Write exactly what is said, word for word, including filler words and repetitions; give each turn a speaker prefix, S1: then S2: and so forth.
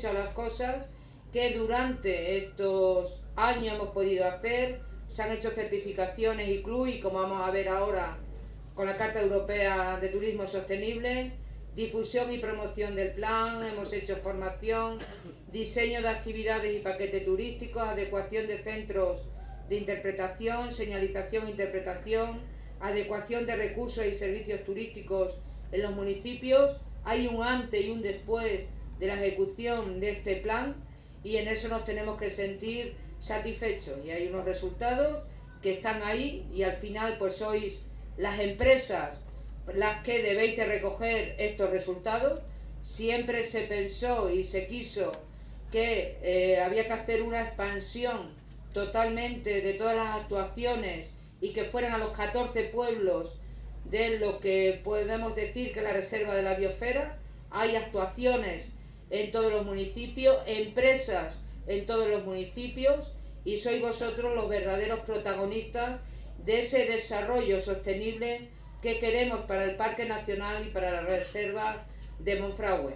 S1: muchas las cosas que durante estos años hemos podido hacer. Se han hecho certificaciones I C L U I, como vamos a ver ahora con la Carta Europea de Turismo Sostenible, difusión y promoción del plan, hemos hecho formación, diseño de actividades y paquetes turísticos, adecuación de centros de interpretación, señalización e interpretación, adecuación de recursos y servicios turísticos en los municipios. Hay un antes y un después de la ejecución de este plan y en eso nos tenemos que sentir satisfechos, y hay unos resultados que están ahí y al final pues sois las empresas las que debéis de recoger estos resultados. Siempre se pensó y se quiso que eh, había que hacer una expansión totalmente de todas las actuaciones y que fueran a los catorce pueblos de lo que podemos decir que es la reserva de la biosfera. Hay actuaciones en todos los municipios, empresas en todos los municipios, y sois vosotros los verdaderos protagonistas de ese desarrollo sostenible que queremos para el Parque Nacional y para la Reserva de Monfragüe.